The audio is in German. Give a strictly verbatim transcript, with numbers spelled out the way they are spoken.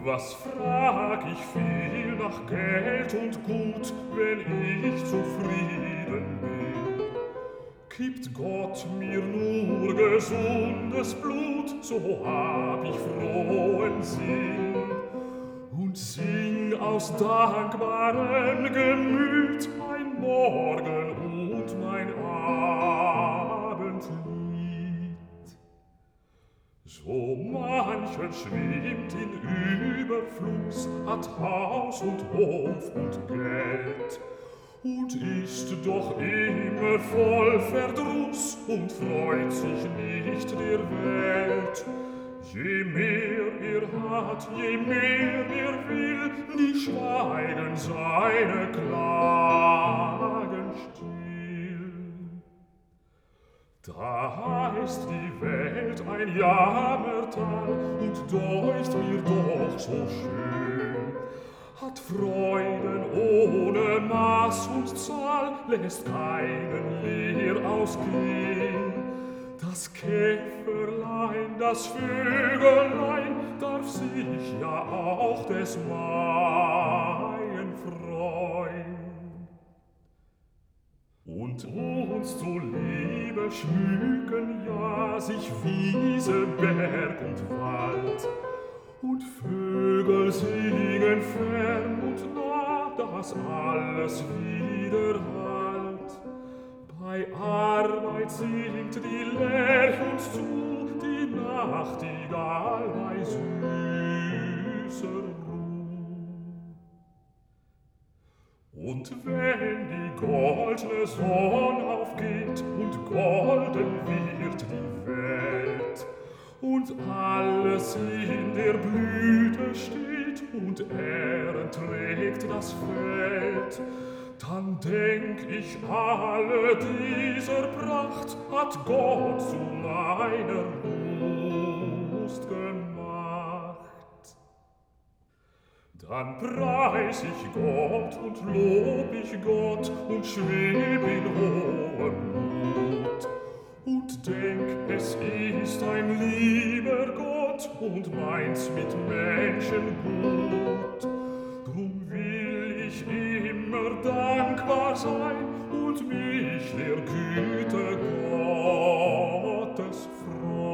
Was frag ich viel nach Geld und Gut, wenn ich zufrieden bin? Gibt Gott mir nur gesundes Blut, so hab ich frohen Sinn und sing aus dankbarem Gemüt mein Morgen und mein Abendlied. So mancher schwimmt in Überfluss, hat Haus und Hof und Geld und ist doch immer voll Verdruss und freut sich nicht der Welt. Je mehr er hat, je mehr er will, nie schweigen seine Klagen still. Da heißt die Welt ein Jammertal und deucht mir doch so schön, hat Freuden ohne Maß und Zahl, lässt keinen leer ausgehen. Das Käferlein, das Vögelein darf sich ja auch des Maien freuen. Und uns zuliebe schmücken ja sich Wiese, Berg und Wald, und Vögel singen fern und nah, dass alles widerhallt. Bei Arbeit singt die Lerch uns zu, die Nachtigall bei süßer Ruh. Und wenn die goldne Sonn aufgeht und golden wird die Welt und alles in der Blüte steht und Ähren trägt das Feld, dann denk ich, alle dieser Pracht hat Gott zu meiner Lust gemacht. Dann preis ich Gott und lob ich Gott und schweb in hohem Mut und denk, es ist ein lieber Gott und meint's mit Menschen gut. Drum will ich immer dankbar sein und mich der Güte Gottes freuen.